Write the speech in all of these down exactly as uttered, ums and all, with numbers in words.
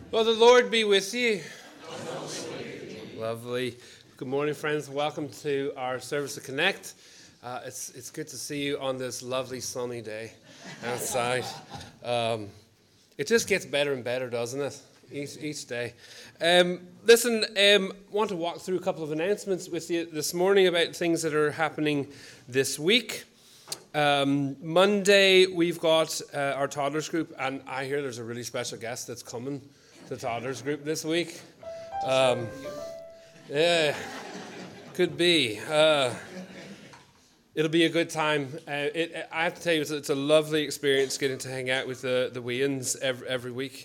Well, the Lord be with you. Lovely. Good morning, friends. Welcome to our service of Connect. Uh, it's it's good to see you on this lovely sunny day outside. Um, it just gets better and better, doesn't it? Each each day. Um, listen, um, want to walk through a couple of announcements with you this morning about things that are happening this week. Um, Monday, we've got uh, our toddlers group, and I hear there's a really special guest that's coming to the toddlers group this week. Um, yeah, could be. Uh, it'll be a good time. Uh, it, I have to tell you, it's, it's a lovely experience getting to hang out with the, the Wayans every, every week.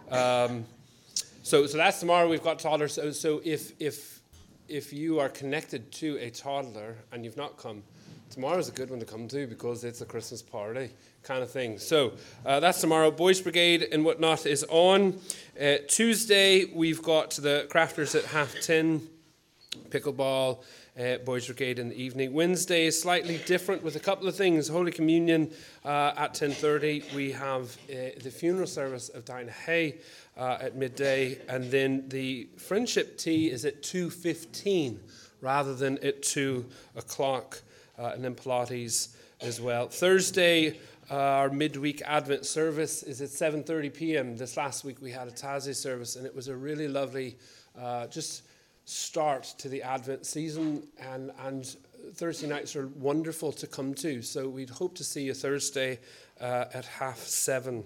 Um, so, so that's tomorrow. We've got toddlers. So, so if if if you are connected to a toddler and you've not come, tomorrow's a good one to come to because it's a Christmas party kind of thing. So uh, that's tomorrow. Boys Brigade and whatnot is on. Uh, Tuesday, we've got the Crafters at half ten, pickleball, uh, Boys Brigade in the evening. Wednesday is slightly different with a couple of things. Holy Communion uh, at ten thirty. We have uh, the funeral service of Dinah Hay uh, at midday. And then the friendship tea is at two fifteen rather than at two o'clock. Uh, and then Pilates as well. Thursday, uh, our midweek Advent service is at seven thirty p.m. This last week we had a Tazi service, and it was a really lovely uh, just start to the Advent season, and, and Thursday nights are wonderful to come to. So we'd hope to see you Thursday uh, at half seven.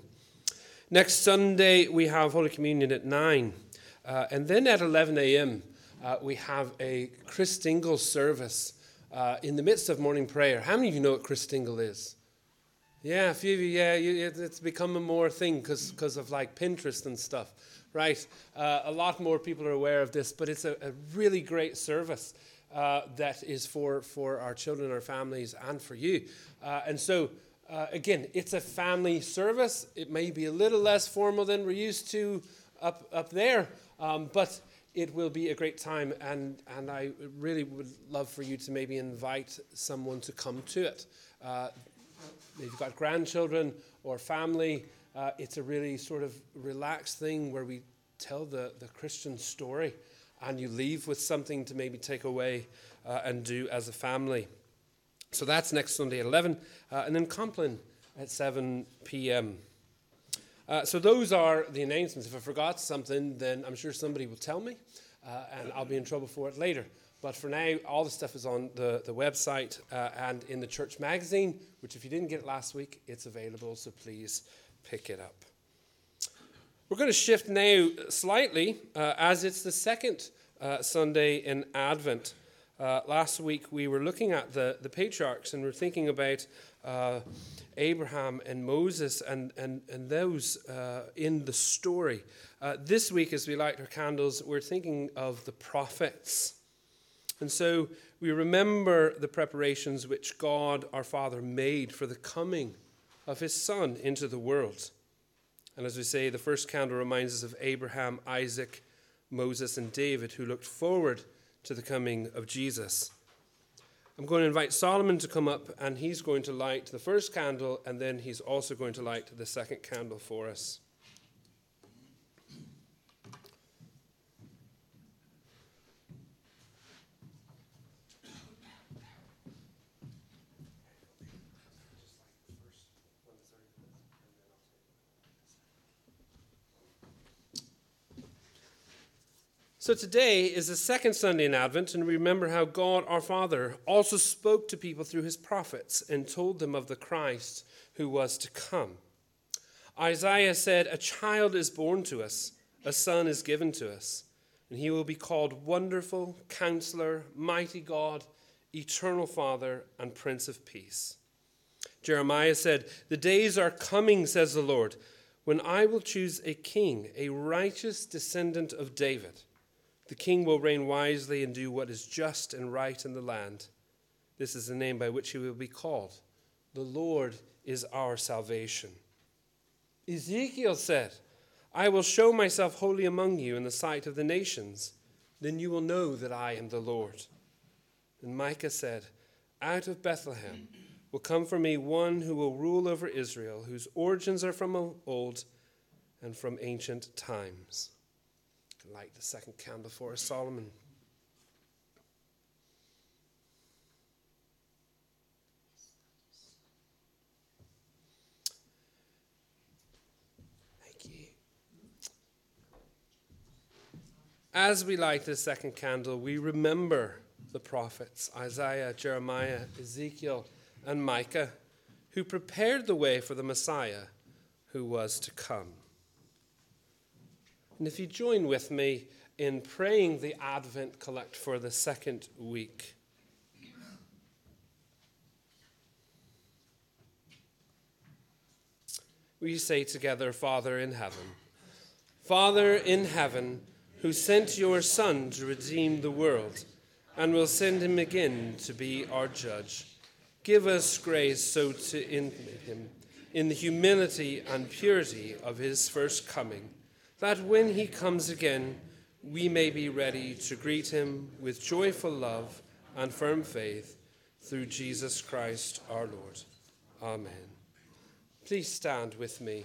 Next Sunday, we have Holy Communion at nine. Uh, and then at eleven a.m., uh, we have a Chris Dingle service Uh, in the midst of morning prayer. How many of you know what Chris Dingle is? Yeah, a few of you, yeah, you, it's become a more thing because of like Pinterest and stuff, right? Uh, a lot more people are aware of this, but it's a, a really great service uh, that is for, for our children, our families, and for you. Uh, and so, uh, again, it's a family service. It may be a little less formal than we're used to up, up there, um, but it will be a great time, and, and I really would love for you to maybe invite someone to come to it. Uh, if you've got grandchildren or family, uh, it's a really sort of relaxed thing where we tell the, the Christian story, and you leave with something to maybe take away uh, and do as a family. So that's next Sunday at eleven, uh, and then Compline at seven p.m. Uh, so those are the announcements. If I forgot something, then I'm sure somebody will tell me, uh, and I'll be in trouble for it later. But for now, all the stuff is on the, the website uh, and in the church magazine, which if you didn't get it last week, it's available, so please pick it up. We're going to shift now slightly, uh, as it's the second uh, Sunday in Advent. Uh, last week, we were looking at the, the patriarchs, and we're thinking about uh, Abraham and Moses and, and, and those uh, in the story. Uh, this week, as we light our candles, we're thinking of the prophets. And so we remember the preparations which God, our Father, made for the coming of his Son into the world. And as we say, the first candle reminds us of Abraham, Isaac, Moses, and David, who looked forward to the coming of Jesus. I'm going to invite Solomon to come up, and he's going to light the first candle, and then he's also going to light the second candle for us. So today is the second Sunday in Advent, and we remember how God, our Father, also spoke to people through his prophets and told them of the Christ who was to come. Isaiah said, "A child is born to us, a son is given to us, and he will be called Wonderful, Counselor, Mighty God, Eternal Father, and Prince of Peace." Jeremiah said, "The days are coming, says the Lord, when I will choose a king, a righteous descendant of David. The king will reign wisely and do what is just and right in the land. This is the name by which he will be called. The Lord is our salvation." Ezekiel said, "I will show myself holy among you in the sight of the nations. Then you will know that I am the Lord." And Micah said, "Out of Bethlehem will come for me one who will rule over Israel, whose origins are from of old, and from ancient times. Light the second candle for us, Solomon. Thank you. As we light the second candle, we remember the prophets, Isaiah, Jeremiah, Ezekiel, and Micah, who prepared the way for the Messiah who was to come. And if you join with me in praying the Advent Collect for the second week. We say together, Father in heaven, Father in heaven, who sent your Son to redeem the world, and will send him again to be our judge, give us grace so to imitate him in the humility and purity of his first coming, that when he comes again, we may be ready to greet him with joyful love and firm faith through Jesus Christ our Lord. Amen. Please stand with me.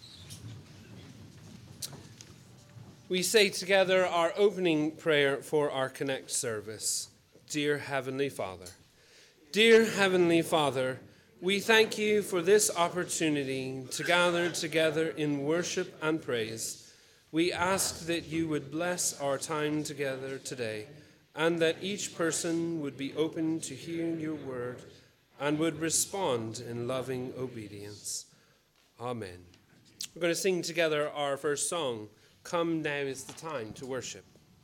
We say together our opening prayer for our Connect service. Dear Heavenly Father, dear Heavenly Father, we thank you for this opportunity to gather together in worship and praise. We ask that you would bless our time together today, and that each person would be open to hearing your word and would respond in loving obedience. Amen. We're going to sing together our first song, Come Now is the Time to Worship.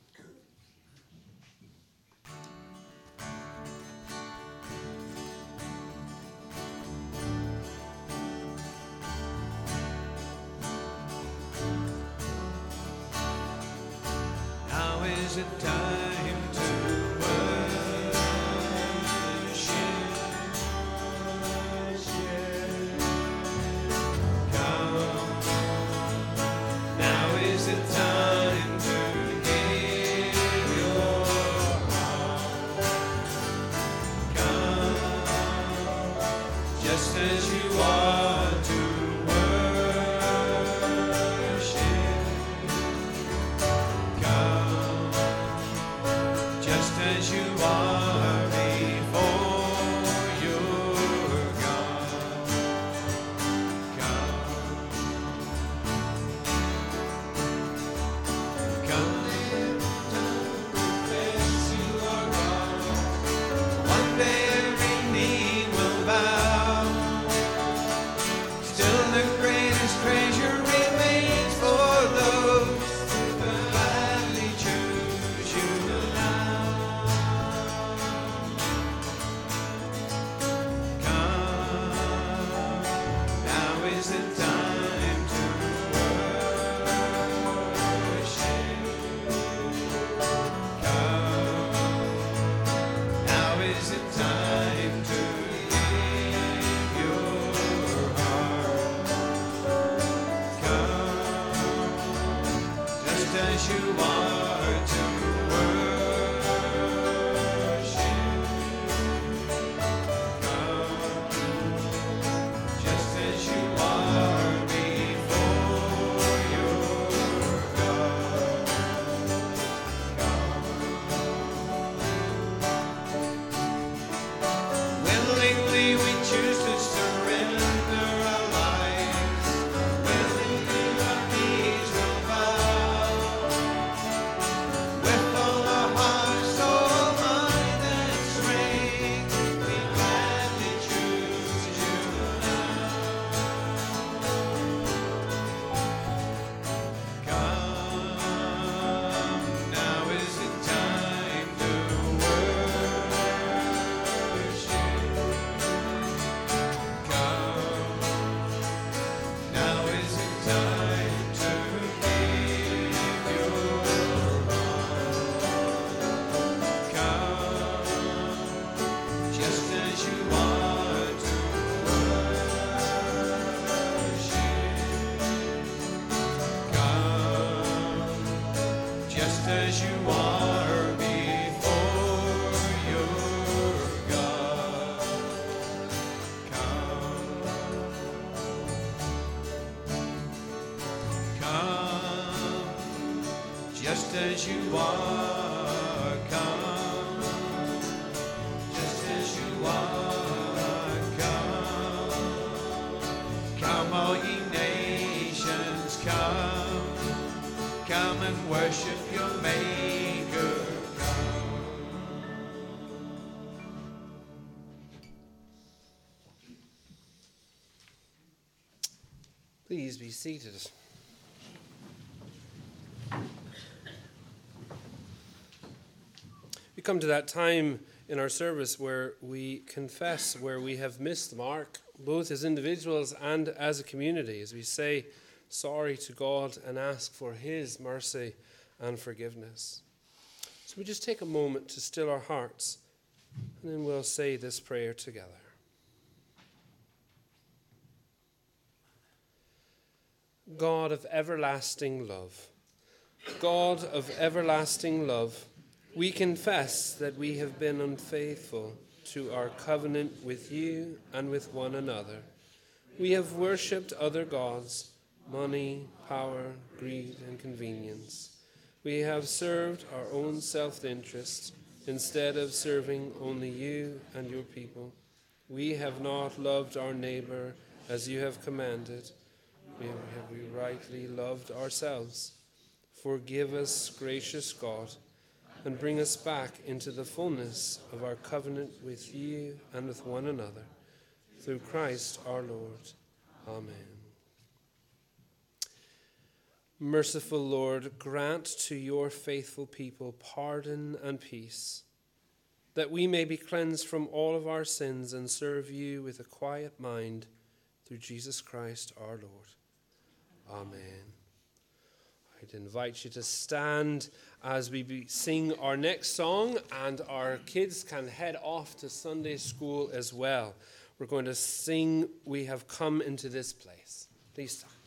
Is it time to worship? Come, now is it time to give your heart. Come, just as you are to as you are before your God. Come, come live down, confess you are God. One day every knee will bow. Still the greatest treasure remains for those who gladly choose you now. As you are to worship, come, just as you are before your God. Come, willingly we choose to surrender our lives. Willingly our knees will bow. With all our heart, soul, mind, and strength, we gladly choose you now. Come, now is the time to worship. Come, now is the time to give your just as you are to worship. Come, just as you are before your God. Come, come, just as you are, come, just as you are, come. Come, all ye nations, come, come and worship your Maker, come. Please be seated. We come to that time in our service where we confess where we have missed the mark, both as individuals and as a community, as we say sorry to God and ask for his mercy and forgiveness. So we just take a moment to still our hearts, and then we'll say this prayer together. God of everlasting love, God of everlasting love, we confess that we have been unfaithful to our covenant with you and with one another. We have worshipped other gods, money, power, greed, and convenience. We have served our own self-interest instead of serving only you and your people. We have not loved our neighbor as you have commanded. We have we rightly loved ourselves. Forgive us, gracious God, and bring us back into the fullness of our covenant with you and with one another. Through Christ our Lord. Amen. Merciful Lord, grant to your faithful people pardon and peace, that we may be cleansed from all of our sins and serve you with a quiet mind through Jesus Christ our Lord. Amen. I'd invite you to stand as we be, sing our next song, and our kids can head off to Sunday school as well. We're going to sing We Have Come Into This Place. Please stand.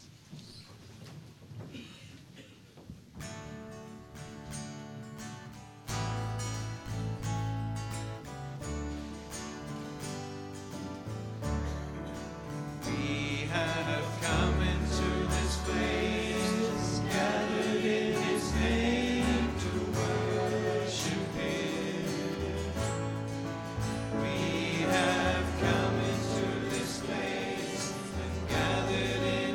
We have come into this place, gathered in his name to worship him. We have come into this place and gathered in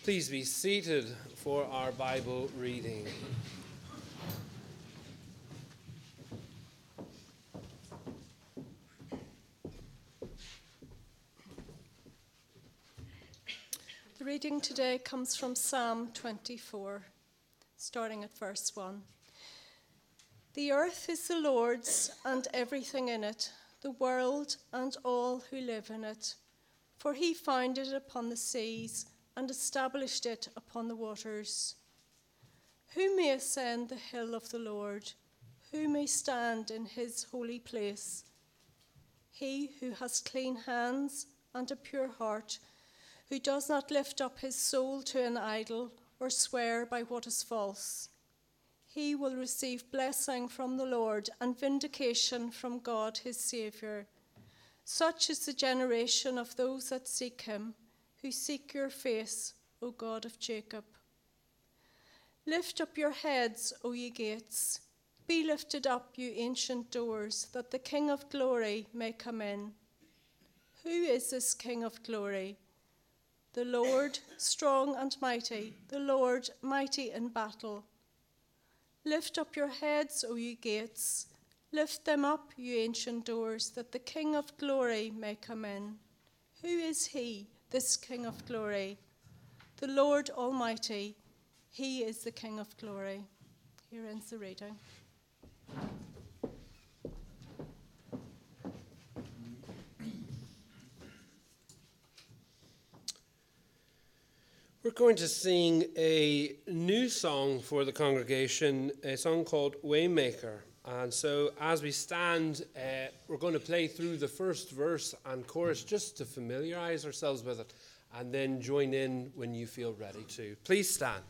Please be seated for our Bible reading. The reading today comes from Psalm twenty-four, starting at verse one. The earth is the Lord's and everything in it, the world and all who live in it. For he founded it upon the seas and established it upon the waters. Who may ascend the hill of the Lord? Who may stand in his holy place? He who has clean hands and a pure heart, who does not lift up his soul to an idol or swear by what is false. He will receive blessing from the Lord and vindication from God his Saviour. Such is the generation of those that seek him, who seek your face, O God of Jacob. Lift up your heads, O ye gates. Be lifted up, you ancient doors, that the King of glory may come in. Who is this King of glory? The Lord, strong and mighty, the Lord, mighty in battle. Lift up your heads, O ye gates. Lift them up, you ancient doors, that the King of glory may come in. Who is he, this King of glory? The Lord Almighty, he is the King of glory. Here ends the reading. We're going to sing a new song for the congregation, a song called Waymaker. And so as we stand, uh, we're going to play through the first verse and chorus just to familiarize ourselves with it, and then join in when you feel ready to. Please stand.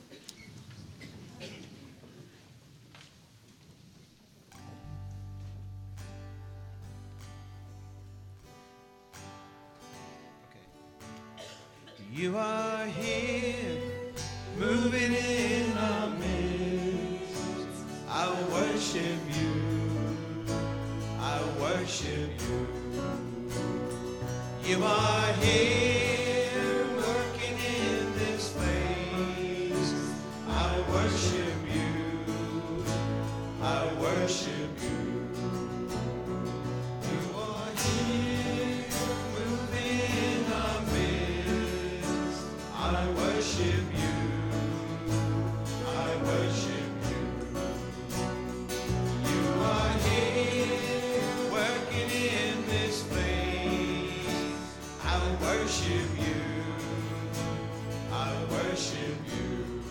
You are here, moving in our midst. I worship you, I worship you. You are here, working in this place. I worship you, I worship you. You are here, moving in our midst. I worship you, I worship you. You are here, working in this place. I worship you, I worship you.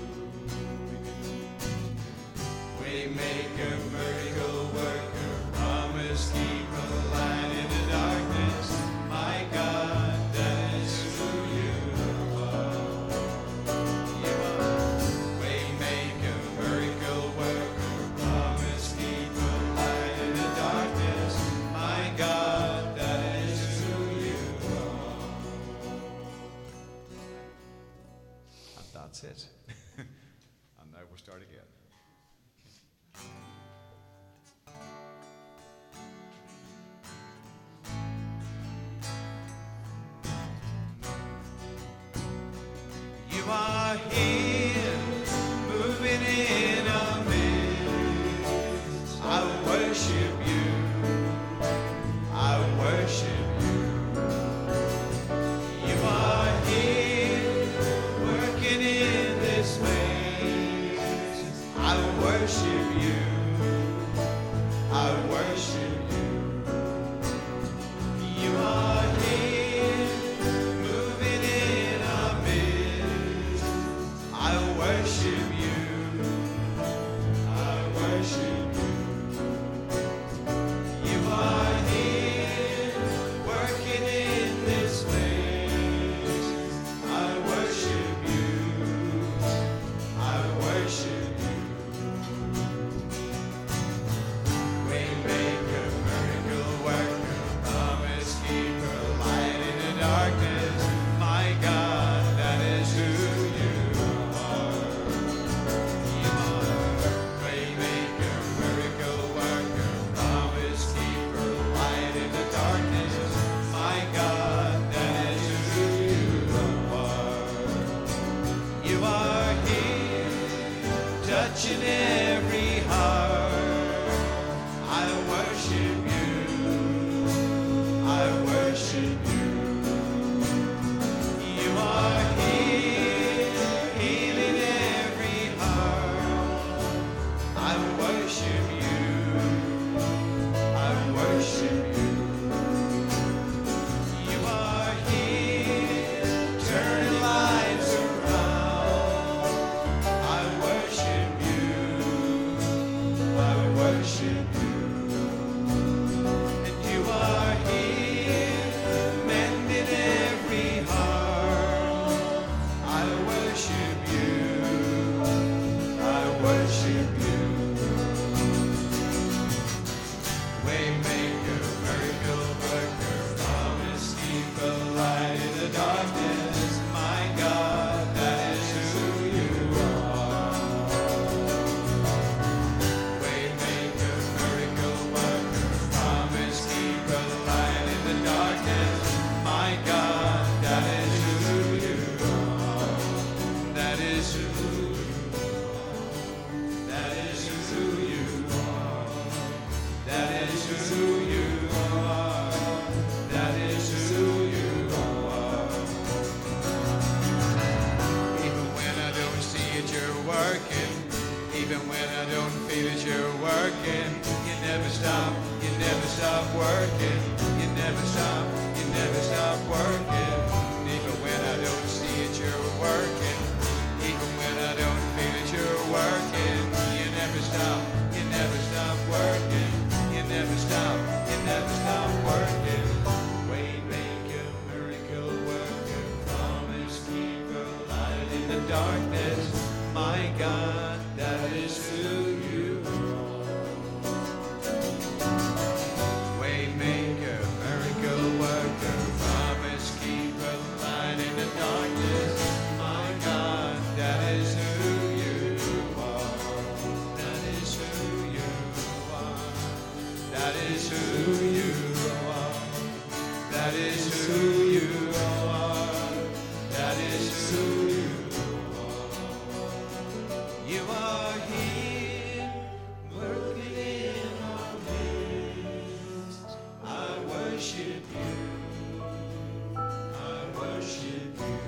Waymaker, miracle worker, promise keeper, light in the darkness. My God, that is who you are. You are waymaker, miracle worker, promise keeper, light in the darkness. My God, that is who you are. And that's it. And now we'll start again. You are here, moving in our midst. I worship you, I worship you. You are here, working in this place. I worship you, I worship you. You are here, moving in our midst. I worship you, I worship you. You are here, working in this place. I worship you, I worship you. Waymaker, darkness, my God, that is who you are. Waymaker, miracle worker, promise keeper, light in the darkness, my God, that is who you are. That is who you are. That is who you are. That is who you are. That is who you are. You are here, working in our midst. I worship you. I worship you.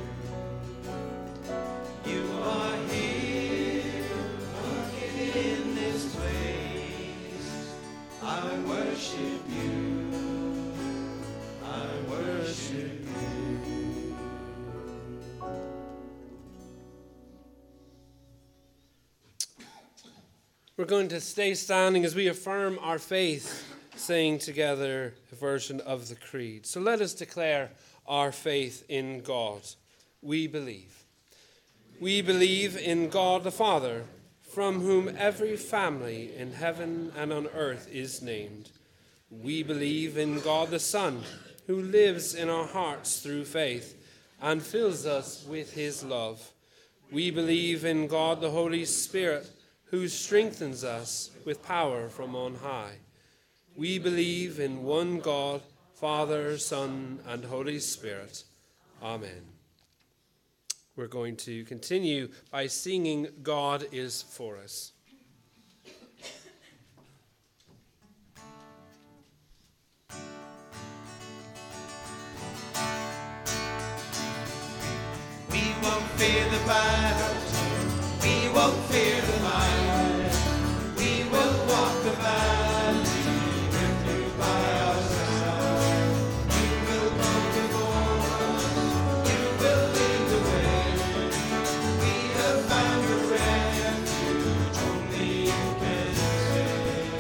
You are here, working in this place. I worship you. I worship you. We're going to stay standing as we affirm our faith, saying together a version of the Creed. So let us declare our faith in God. We believe. We believe in God the Father, from whom every family in heaven and on earth is named. We believe in God the Son, who lives in our hearts through faith and fills us with his love. We believe in God the Holy Spirit, who strengthens us with power from on high. We believe in one God, Father, Son, and Holy Spirit. Amen. We're going to continue by singing God is for us. We won't fear the battles, we won't fear the light. We will walk the valley with you by our side. You will go before us, you will lead the way. We have found a refuge, only you can save.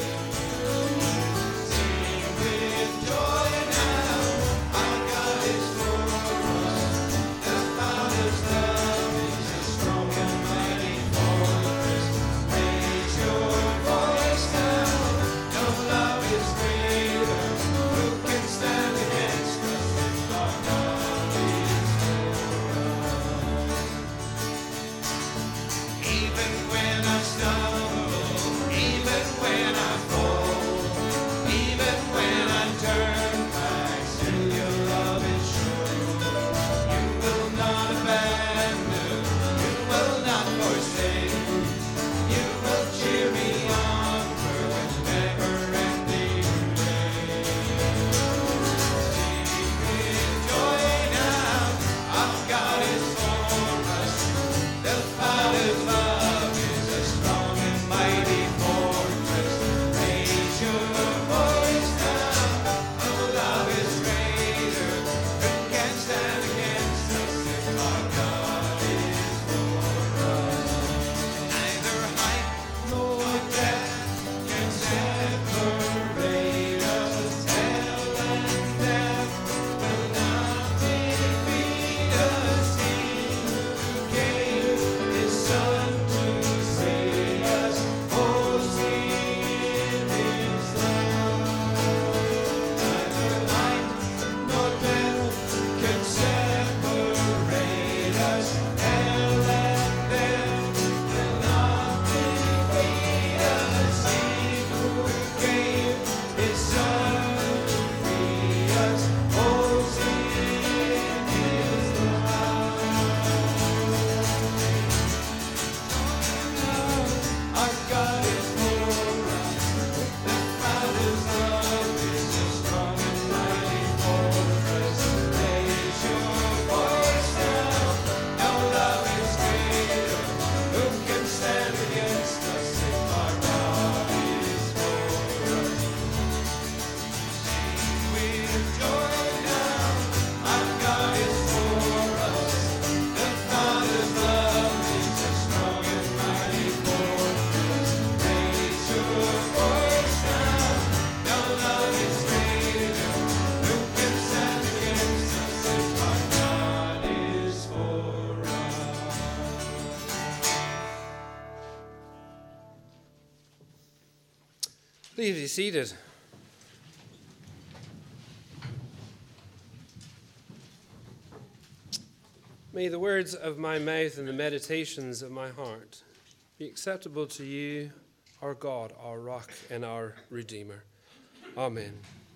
Sing with joy now, our God is for us. The Father's love is a strong and mighty fortress. Please be seated. May the words of my mouth and the meditations of my heart be acceptable to you, our God, our rock, and our Redeemer. Amen.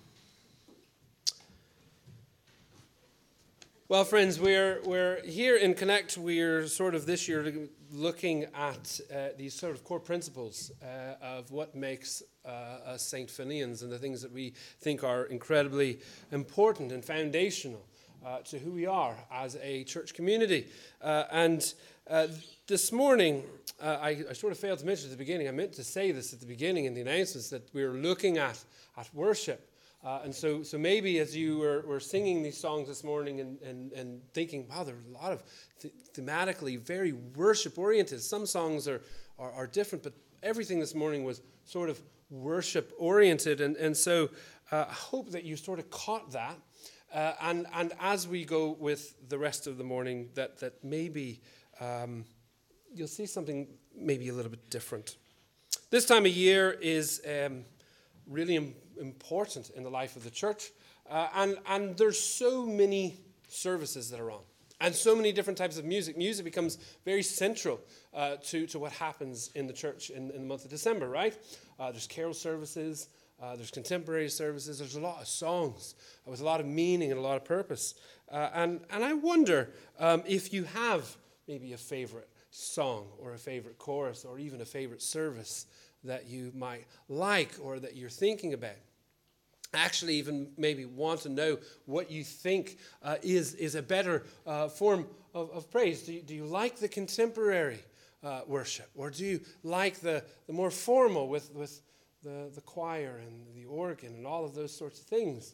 Well, friends, we're we're here in Connect. We're sort of this year looking at uh, these sort of core principles uh, of what makes uh, us Saint Finians and the things that we think are incredibly important and foundational uh, to who we are as a church community. Uh, and uh, this morning, uh, I, I sort of failed to mention at the beginning. I meant to say this at the beginning in the announcements that we're looking at at worship. Uh, and so so maybe as you were, were singing these songs this morning and, and, and thinking, wow, there are a lot of th- thematically very worship-oriented. Some songs are, are, are different, but everything this morning was sort of worship-oriented. And, and so uh, I hope that you sort of caught that. Uh, and, and as we go with the rest of the morning, that, that maybe um, you'll see something maybe a little bit different. This time of year is um, really important. important in the life of the church, uh, and and there's so many services that are on, and so many different types of music. Music becomes very central uh, to to what happens in the church in, in the month of December, right? Uh, there's carol services, uh, there's contemporary services. There's a lot of songs uh, with a lot of meaning and a lot of purpose, uh, and and I wonder um, if you have maybe a favorite song or a favorite chorus or even a favorite service that you might like or that you're thinking about. Actually even maybe want to know what you think uh, is, is a better uh, form of, of praise. Do you, do you like the contemporary uh, worship? Or do you like the, the more formal with, with the, the choir and the organ and all of those sorts of things?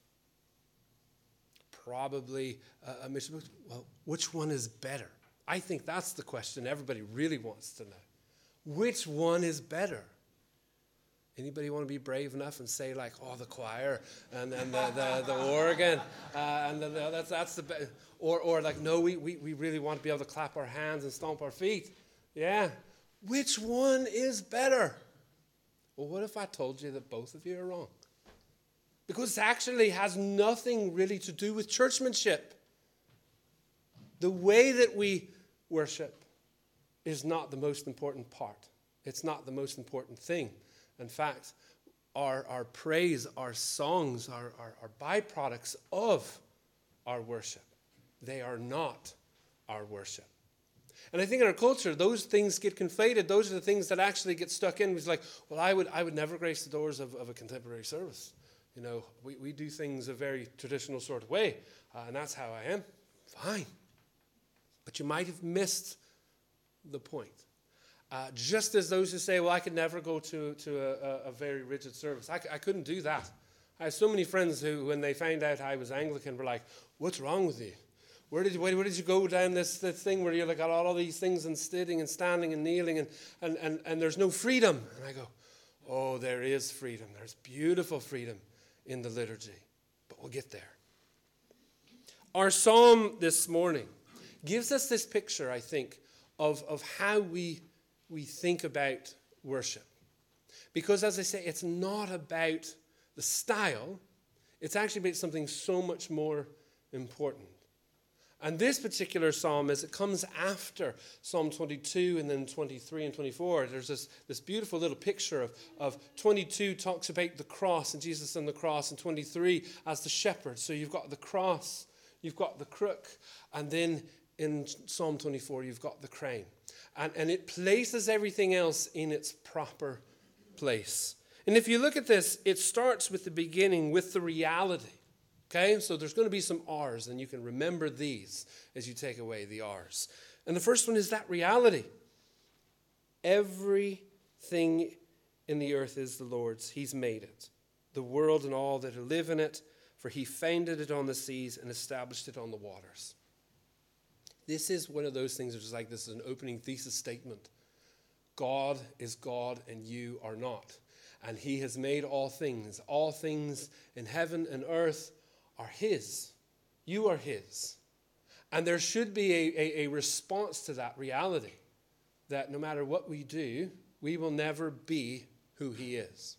Probably uh, a mission. Well, which one is better? I think that's the question everybody really wants to know. Which one is better? Anybody want to be brave enough and say like, oh, the choir and then the, the, the organ uh, and the, the, that's that's the be-. or or like no, we, we we really want to be able to clap our hands and stomp our feet. Yeah, which one is better? Well, what if I told you that both of you are wrong? Because it actually has nothing really to do with churchmanship. The way that we worship is not the most important part. It's not the most important thing. In fact, our, our praise, our songs, are are are byproducts of our worship. They are not our worship. And I think in our culture, those things get conflated. Those are the things that actually get stuck in. It's like, well, I would I would never grace the doors of, of a contemporary service. You know, we, we do things a very traditional sort of way, uh, and that's how I am. Fine. But you might have missed the point. Uh, just as those who say, well, I could never go to, to a, a very rigid service. I, I couldn't do that. I have so many friends who, when they found out I was Anglican, were like, what's wrong with you? Where did you, where, where did you go down this, this thing where you like got all of these things and sitting and standing and kneeling and, and, and, and there's no freedom? And I go, oh, there is freedom. There's beautiful freedom in the liturgy. But we'll get there. Our psalm this morning gives us this picture, I think, of, of how we we think about worship. Because as I say, it's not about the style, it's actually about something so much more important. And this particular psalm, as it comes after Psalm twenty-two and then twenty-three and twenty-four, there's this, this beautiful little picture of, of twenty-two talks about the cross and Jesus on the cross, and twenty-three as the shepherd. So you've got the cross, you've got the crook, and then in Psalm twenty-four, you've got the crown. And, and it places everything else in its proper place. And if you look at this, it starts with the beginning, with the reality. Okay? So there's going to be some R's, and you can remember these as you take away the R's. And the first one is that reality. Everything in the earth is the Lord's. He's made it. The world and all that live in it, for he founded it on the seas and established it on the waters. This is one of those things which is like, this is an opening thesis statement. God is God and you are not. And he has made all things. All things in heaven and earth are his. You are his. And there should be a, a, a response to that reality. That no matter what we do, we will never be who he is.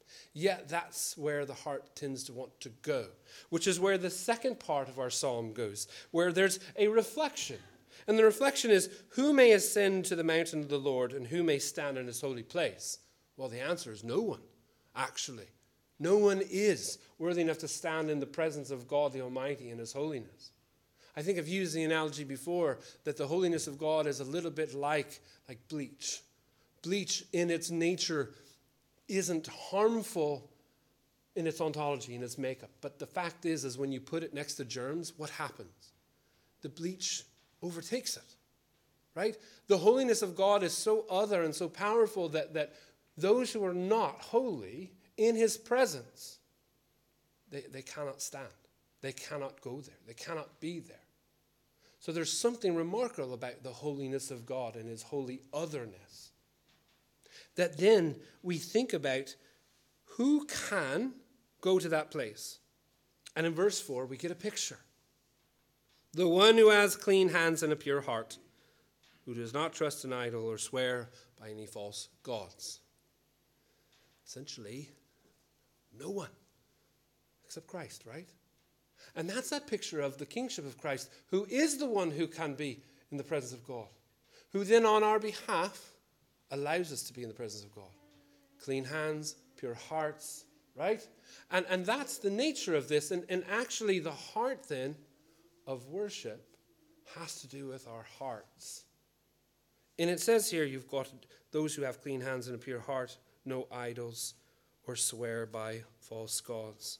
Yet that's where the heart tends to want to go, which is where the second part of our psalm goes, where there's a reflection. And the reflection is, who may ascend to the mountain of the Lord, and who may stand in his holy place? Well, the answer is no one, actually. No one is worthy enough to stand in the presence of God the Almighty in his holiness. I think I've used the analogy before that the holiness of God is a little bit like, like bleach. Bleach in its nature isn't harmful in its ontology, in its makeup. But the fact is, is when you put it next to germs, what happens? The bleach overtakes it, right? The holiness of God is so other and so powerful that, that those who are not holy in his presence, they, they cannot stand. They cannot go there. They cannot be there. So there's something remarkable about the holiness of God and his holy otherness. That then we think about who can go to that place. And in verse four, we get a picture. The one who has clean hands and a pure heart, who does not trust an idol or swear by any false gods. Essentially, no one except Christ, right? And that's that picture of the kingship of Christ, who is the one who can be in the presence of God, who then on our behalf allows us to be in the presence of God. Clean hands, pure hearts, right? And, and that's the nature of this. And, and actually the heart then of worship has to do with our hearts. And it says here, you've got those who have clean hands and a pure heart, no idols or swear by false gods.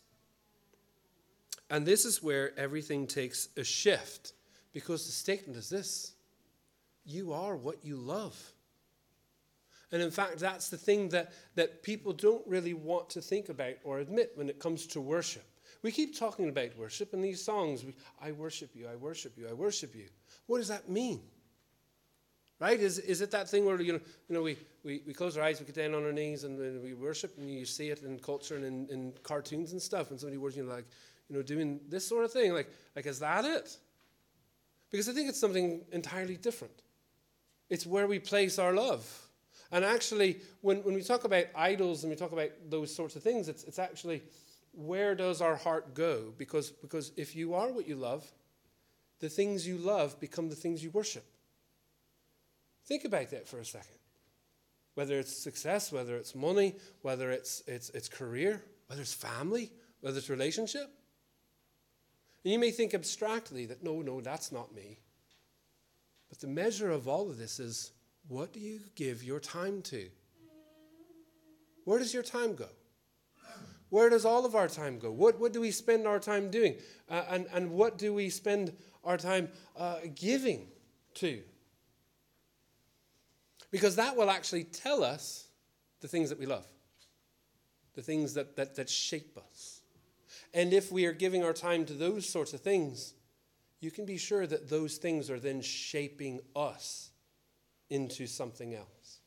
And this is where everything takes a shift, because the statement is this: you are what you love. And in fact, that's the thing that, that people don't really want to think about or admit when it comes to worship. We keep talking about worship in these songs. We, I worship you, I worship you, I worship you. What does that mean? Right? Is is it that thing where, you know, you know we, we, we close our eyes, we get down on our knees, and we worship, and you see it in culture and in, in cartoons and stuff, and somebody worshiping, like, you know, doing this sort of thing. Like, like, is that it? Because I think it's something entirely different. It's where we place our love. And actually, when, when we talk about idols and we talk about those sorts of things, it's it's actually, where does our heart go? Because, because if you are what you love, the things you love become the things you worship. Think about that for a second. Whether it's success, whether it's money, whether it's it's it's career, whether it's family, whether it's relationship. And you may think abstractly that, no, no, that's not me. But the measure of all of this is, what do you give your time to? Where does your time go? Where does all of our time go? What, what do we spend our time doing? Uh, and, and what do we spend our time uh, giving to? Because that will actually tell us the things that we love, the things that, that, that shape us. And if we are giving our time to those sorts of things, you can be sure that those things are then shaping us into something else.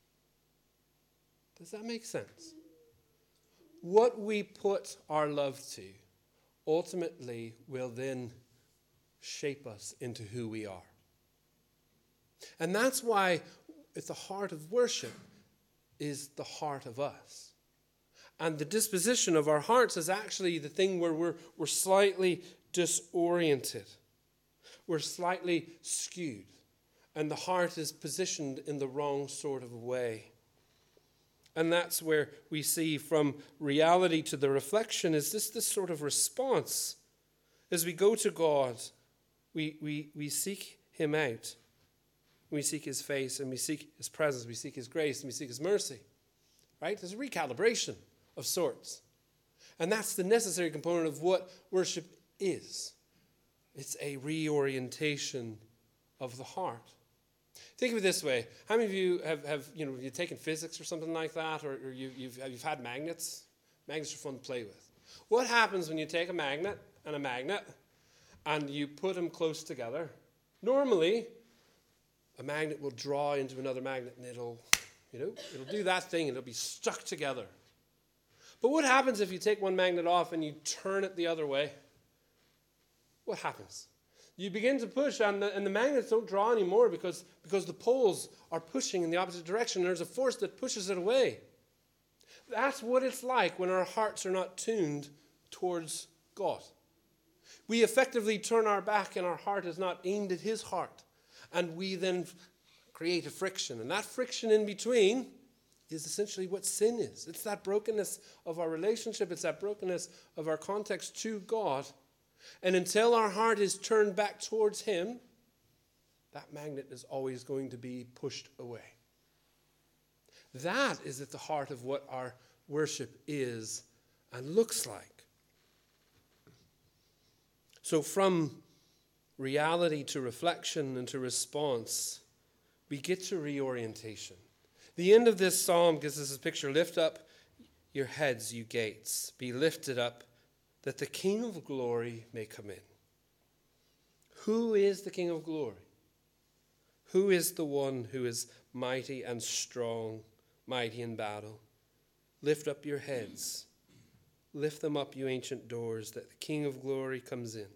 Does that make sense? What we put our love to ultimately will then shape us into who we are. And that's why at the heart of worship is the heart of us. And the disposition of our hearts is actually the thing where we're, we're slightly disoriented. We're slightly skewed. And the heart is positioned in the wrong sort of way. And that's where we see from reality to the reflection is this, this sort of response. As we go to God, we, we, we seek him out. We seek his face, and we seek his presence. We seek his grace, and we seek his mercy. Right? There's a recalibration of sorts. And that's the necessary component of what worship is. It's a reorientation of the heart. Think of it this way. How many of you have, have you know, you've taken physics or something like that, or, or you, you've, you've had magnets? Magnets are fun to play with. What happens when you take a magnet and a magnet and you put them close together? Normally, a magnet will draw into another magnet and it'll, you know, it'll do that thing and it'll be stuck together. But what happens if you take one magnet off and you turn it the other way? What happens? You begin to push, and the, and the magnets don't draw anymore because, because the poles are pushing in the opposite direction. There's a force that pushes it away. That's what it's like when our hearts are not tuned towards God. We effectively turn our back and our heart is not aimed at his heart. And we then create a friction. And that friction in between is essentially what sin is. It's that brokenness of our relationship. It's that brokenness of our context to God. And until our heart is turned back towards him, that magnet is always going to be pushed away. That is at the heart of what our worship is and looks like. So from reality to reflection and to response, we get to reorientation. The end of this psalm gives us a picture. Lift up your heads, you gates. Be lifted up, that the King of glory may come in. Who is the King of glory? Who is the one who is mighty and strong, mighty in battle? Lift up your heads. Lift them up, you ancient doors, that the King of glory comes in.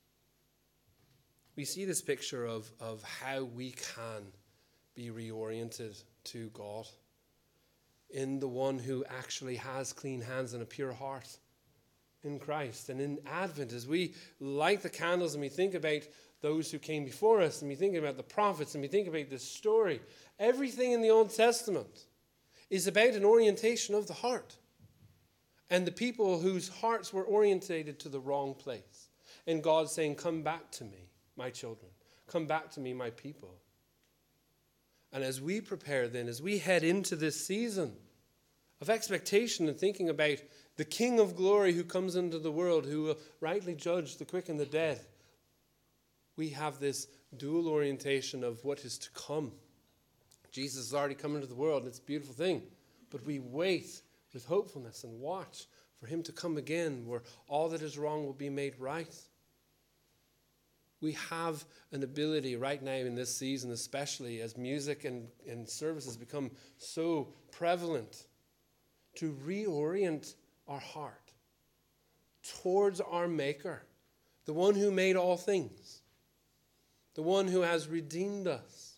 We see this picture of, of how we can be reoriented to God in the one who actually has clean hands and a pure heart in Christ. And in Advent, as we light the candles and we think about those who came before us and we think about the prophets and we think about this story, everything in the Old Testament is about an orientation of the heart and the people whose hearts were orientated to the wrong place. And God saying, come back to me, my children. Come back to me, my people. And as we prepare then, as we head into this season of expectation and thinking about the King of glory who comes into the world, who will rightly judge the quick and the dead, we have this dual orientation of what is to come. Jesus has already come into the world, and it's a beautiful thing. But we wait with hopefulness and watch for him to come again, where all that is wrong will be made right. We have an ability right now in this season, especially as music and, and services become so prevalent, to reorient our heart towards our Maker, the one who made all things, the one who has redeemed us.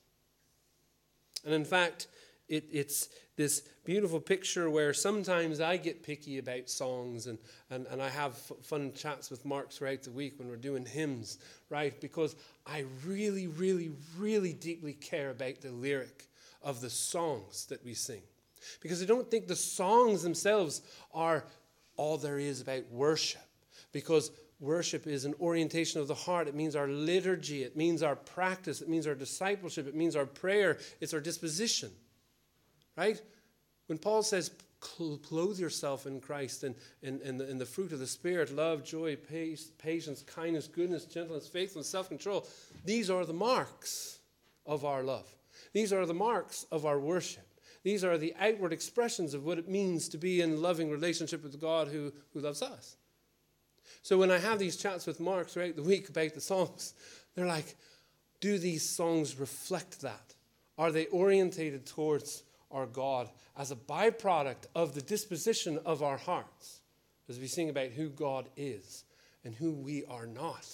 And in fact, it, it's this beautiful picture where sometimes I get picky about songs and, and, and I have f- fun chats with Mark throughout the week when we're doing hymns, right? Because I really, really, really deeply care about the lyric of the songs that we sing. Because I don't think the songs themselves are all there is about worship. Because worship is an orientation of the heart. It means our liturgy. It means our practice. It means our discipleship. It means our prayer. It's our disposition. Right? When Paul says, clothe yourself in Christ and in, in, the, in the fruit of the Spirit, love, joy, pace, patience, kindness, goodness, gentleness, faithfulness, self-control. These are the marks of our love. These are the marks of our worship. These are the outward expressions of what it means to be in loving relationship with God who, who loves us. So when I have these chats with Mark throughout the week about the songs, they're like, do these songs reflect that? Are they orientated towards our God as a byproduct of the disposition of our hearts as we sing about who God is and who we are not?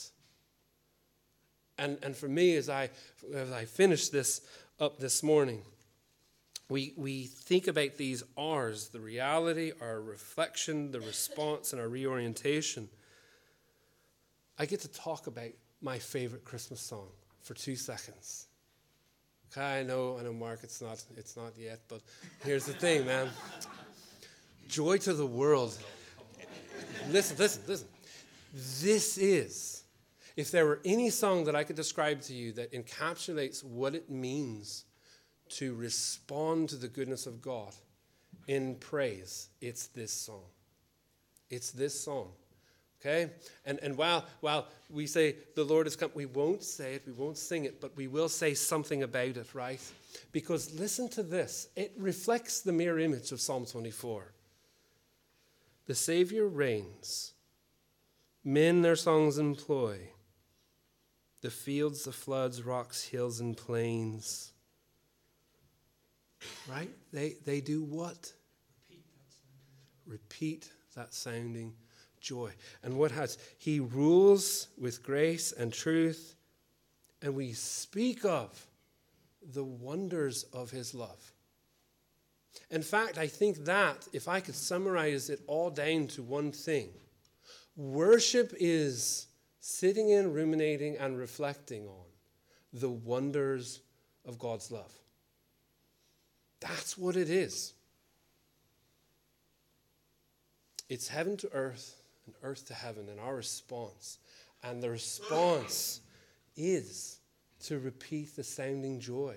And, and for me, as I, as I finish this up this morning, we, we think about these R's, the reality, our reflection, the response, and our reorientation. I get to talk about my favorite Christmas song for two seconds. Okay, I know, I know, Mark, it's not, it's not yet, but here's the thing, man. Joy to the world. Listen, listen, listen. This is, if there were any song that I could describe to you that encapsulates what it means to respond to the goodness of God in praise, it's this song. It's this song. Okay? And and while while we say the Lord has come, we won't say it, we won't sing it, but we will say something about it, right? Because listen to this. It reflects the mirror image of Psalm twenty-four. The Savior reigns. Men their songs employ. The fields, the floods, rocks, hills, and plains. Right? They they do what? Repeat that sounding joy. And what has he rules with grace and truth, and we speak of the wonders of his love. In fact, I think that, if I could summarize it all down to one thing, worship is sitting in, ruminating, and reflecting on the wonders of God's love. That's what it is. It's heaven to earth and earth to heaven, and our response. And the response is to repeat the sounding joy.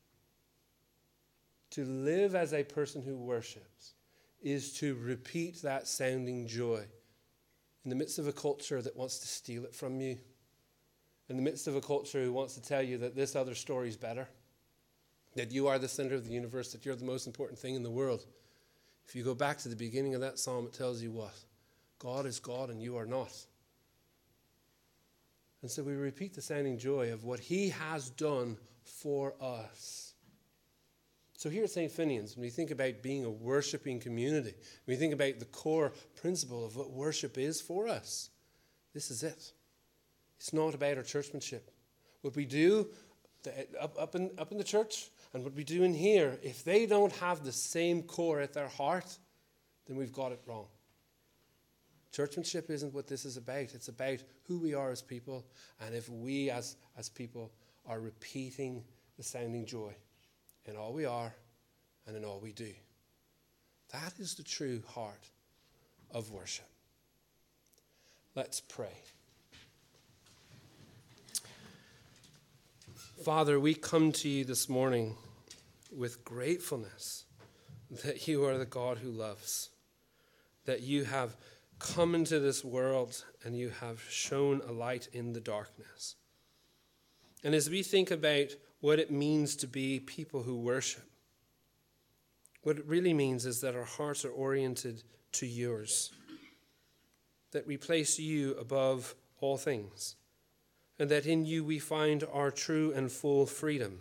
To live as a person who worships is to repeat that sounding joy in the midst of a culture that wants to steal it from you, in the midst of a culture who wants to tell you that this other story is better, that you are the center of the universe, that you're the most important thing in the world. If you go back to the beginning of that psalm, it tells you what? God is God and you are not. And so we repeat the sounding joy of what he has done for us. So here at Saint Finian's, when we think about being a worshiping community, when we think about the core principle of what worship is for us, this is it. It's not about our churchmanship. What we do up, up, in, up in the church and what we do in here, if they don't have the same core at their heart, then we've got it wrong. Churchmanship isn't what this is about. It's about who we are as people, and if we as, as people are repeating the sounding joy in all we are and in all we do. That is the true heart of worship. Let's pray. Father, we come to you this morning with gratefulness that you are the God who loves, that you have come into this world and you have shone a light in the darkness. And as we think about what it means to be people who worship, what it really means is that our hearts are oriented to yours, that we place you above all things, and that in you we find our true and full freedom.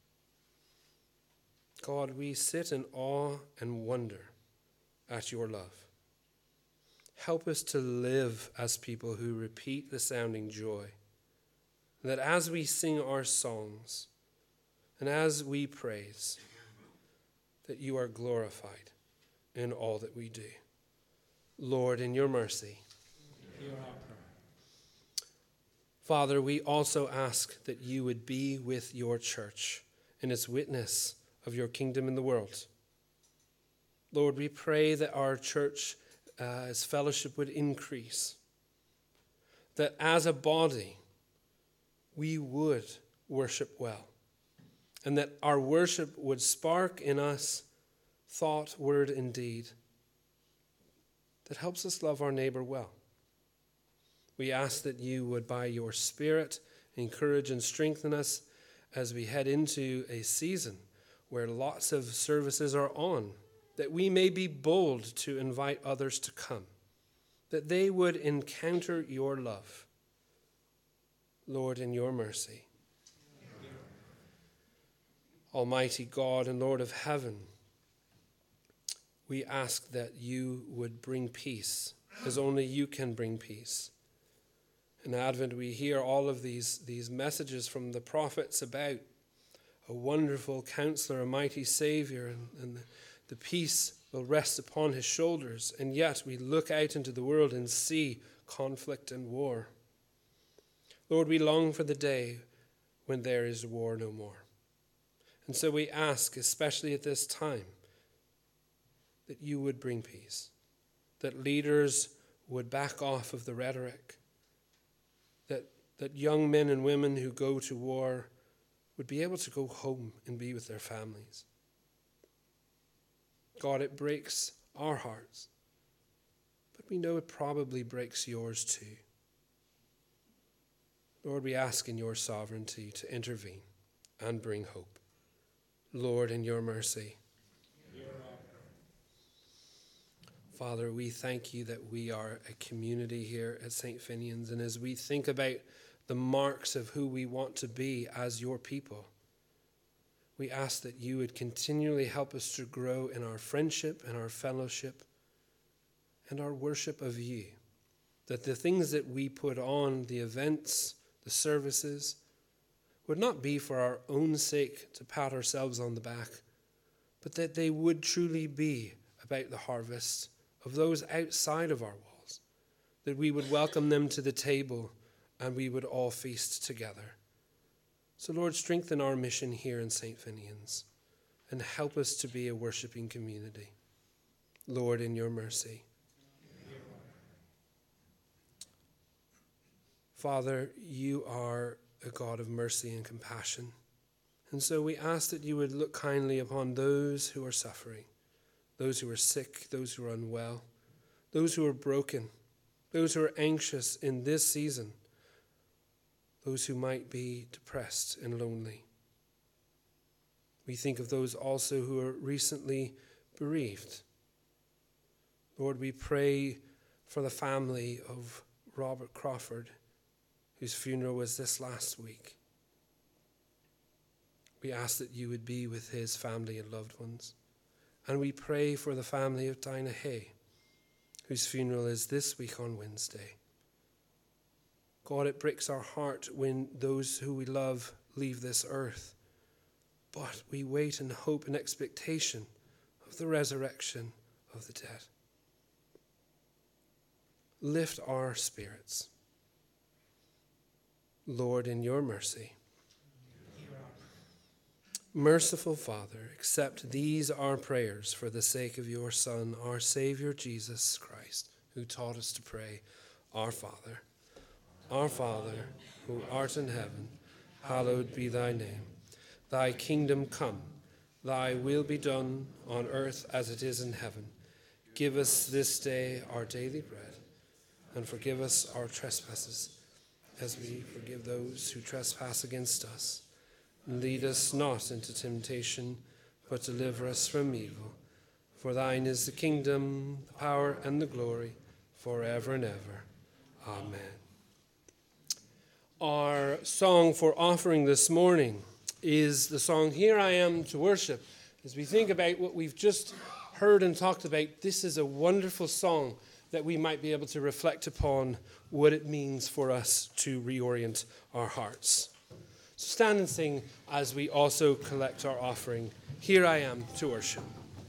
God, we sit in awe and wonder at your love. Help us to live as people who repeat the sounding joy, that as we sing our songs and as we praise, that you are glorified in all that we do. Lord, in your mercy. Hear our prayer. Father, we also ask that you would be with your church in its witness of your kingdom in the world. Lord, we pray that our church Uh, as fellowship would increase, that as a body we would worship well, and that our worship would spark in us thought, word, and deed that helps us love our neighbor well. We ask that you would, by your Spirit, encourage and strengthen us as we head into a season where lots of services are on, that we may be bold to invite others to come, that they would encounter your love. Lord, in your mercy. Amen. Almighty God and Lord of heaven, we ask that you would bring peace, as only you can bring peace. In Advent, we hear all of these, these messages from the prophets about a wonderful counselor, a mighty Savior, and, and the, the peace will rest upon his shoulders. And yet we look out into the world and see conflict and war. Lord, we long for the day when there is war no more. And so we ask, especially at this time, that you would bring peace, that leaders would back off of the rhetoric, that, that young men and women who go to war would be able to go home and be with their families. God, it breaks our hearts, but we know it probably breaks yours too. Lord, we ask in your sovereignty to intervene and bring hope. Lord, in your mercy. Father, we thank you that we are a community here at Saint Finian's, and as we think about the marks of who we want to be as your people, we ask that you would continually help us to grow in our friendship and our fellowship and our worship of you. That the things that we put on, the events, the services, would not be for our own sake to pat ourselves on the back, but that they would truly be about the harvest of those outside of our walls, that we would welcome them to the table and we would all feast together. So Lord, strengthen our mission here in Saint Finian's and help us to be a worshiping community. Lord, in your mercy. Father, you are a God of mercy and compassion. And so we ask that you would look kindly upon those who are suffering, those who are sick, those who are unwell, those who are broken, those who are anxious in this season, those who might be depressed and lonely. We think of those also who are recently bereaved. Lord, we pray for the family of Robert Crawford, whose funeral was this last week. We ask that you would be with his family and loved ones. And we pray for the family of Dinah Hay, whose funeral is this week on Wednesday. God, it breaks our heart when those who we love leave this earth. But we wait in hope and expectation of the resurrection of the dead. Lift our spirits. Lord, in your mercy. Merciful Father, accept these our prayers for the sake of your Son, our Savior Jesus Christ, who taught us to pray, Our Father, our Father, who art in heaven, hallowed be thy name. Thy kingdom come, thy will be done on earth as it is in heaven. Give us this day our daily bread, and forgive us our trespasses, as we forgive those who trespass against us. And lead us not into temptation, but deliver us from evil. For thine is the kingdom, the power, and the glory, forever and ever. Amen. Our song for offering this morning is the song, Here I Am to Worship. As we think about what we've just heard and talked about, this is a wonderful song that we might be able to reflect upon what it means for us to reorient our hearts. So stand and sing as we also collect our offering. Here I am to worship.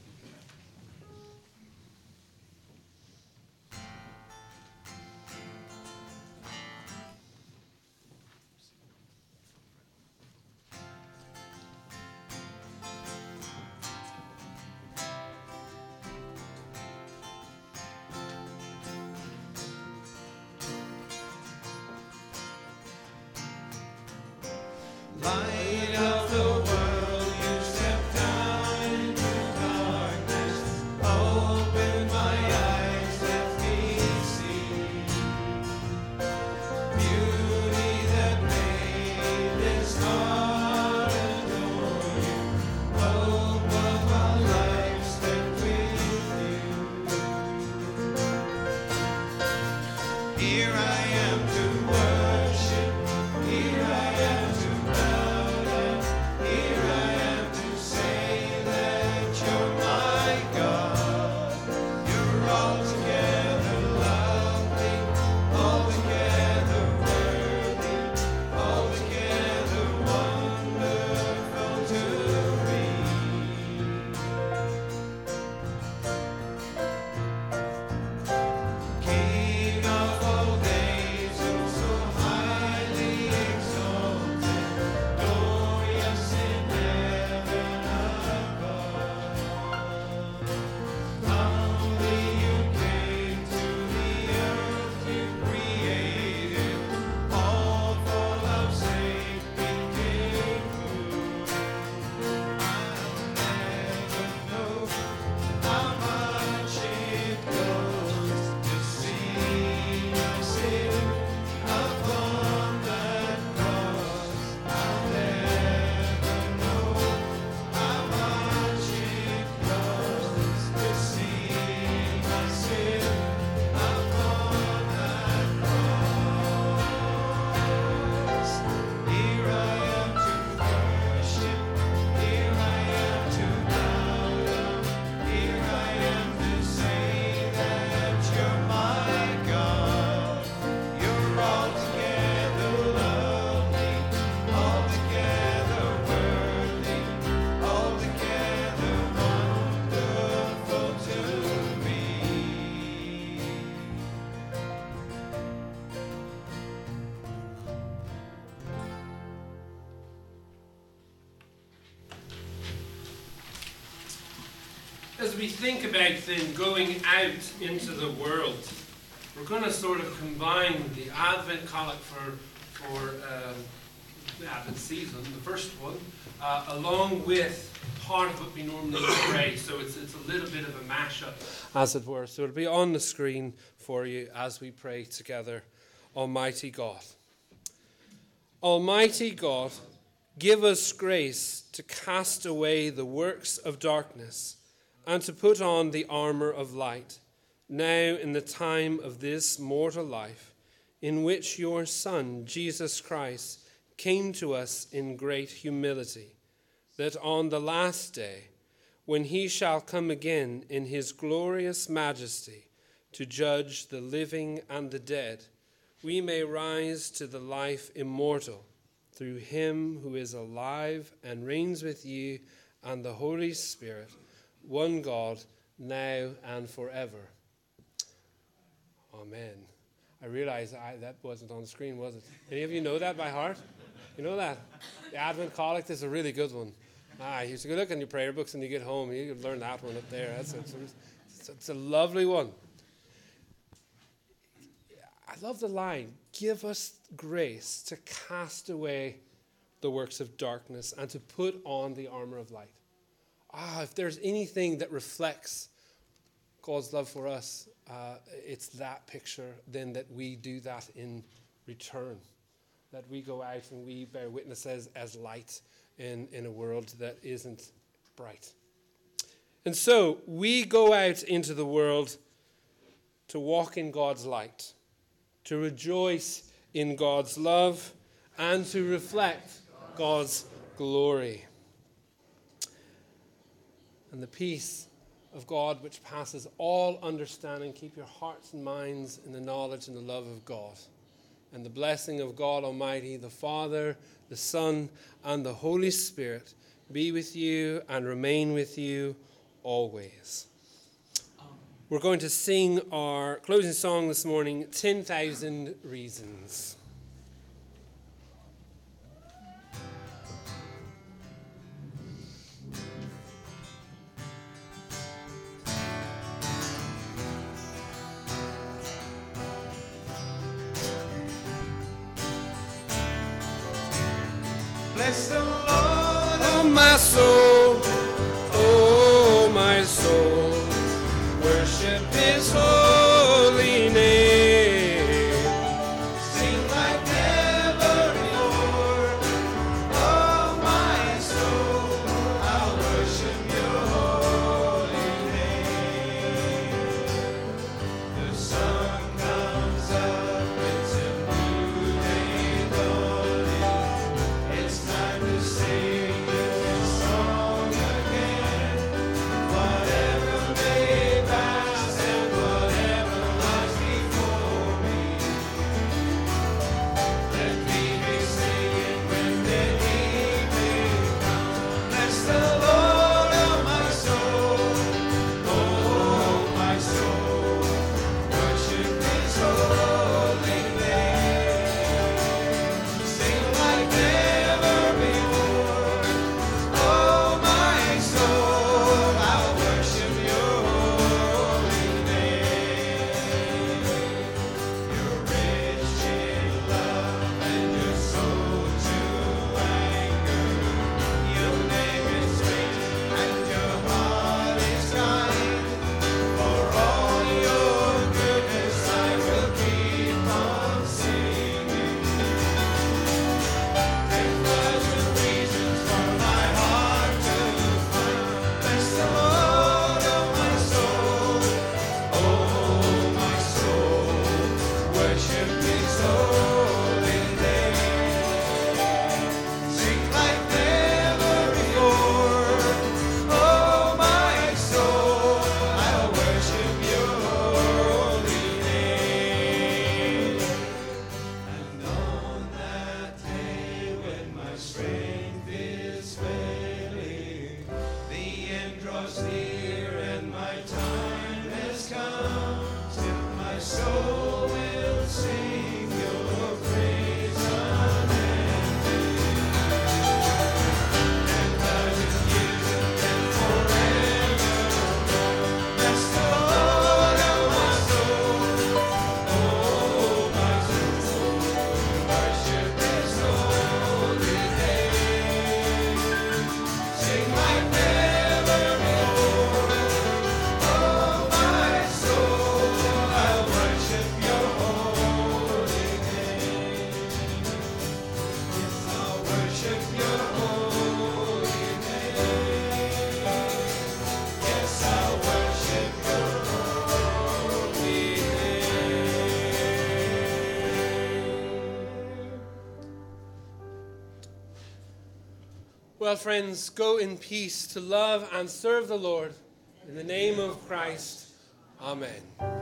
Light of the world, you step down into darkness. Open my eyes, let me see beauty that made this heart adore you. Hope of a life spent with you. Here I am to worship. Here I am to bow. we think about then going out into the world, we're going to sort of combine the Advent Collect for, for um, the Advent season, the first one, uh, along with part of what we normally pray. So it's, it's a little bit of a mashup, as it were. So it'll be on the screen for you as we pray together. Almighty God. Almighty God, give us grace to cast away the works of darkness and to put on the armour of light, now in the time of this mortal life, in which your Son, Jesus Christ, came to us in great humility, that on the last day, when he shall come again in his glorious majesty to judge the living and the dead, we may rise to the life immortal through him who is alive and reigns with you and the Holy Spirit, one God, now and forever. Amen. I realize I, that wasn't on the screen, was it? Any of you know that by heart? You know that? The Advent Collect is a really good one. Ah, you should go look in your prayer books and you get home, you can learn that one up there. That's a, it's, a, it's a lovely one. I love the line, give us grace to cast away the works of darkness and to put on the armor of light. Ah, if there's anything that reflects God's love for us, uh, it's that picture then that we do that in return. That we go out and we bear witness as, as light in, in a world that isn't bright. And so we go out into the world to walk in God's light, to rejoice in God's love, and to reflect God's glory. And the peace of God, which passes all understanding, keep your hearts and minds in the knowledge and the love of God. And the blessing of God Almighty, the Father, the Son, and the Holy Spirit be with you and remain with you always. We're going to sing our closing song this morning, ten thousand Reasons. Bless the Lord, Oh, my soul, oh, my soul, worship his holy name. sing like never before. Oh, my soul, I'll worship your holy name. The sun comes up, it's a new day dawning. It's time to sing this song again. Whatever may pass and whatever worship your holy name. Yes, I'll worship your holy name. Well, friends, go in peace to love and serve the Lord. In the name of Christ, amen.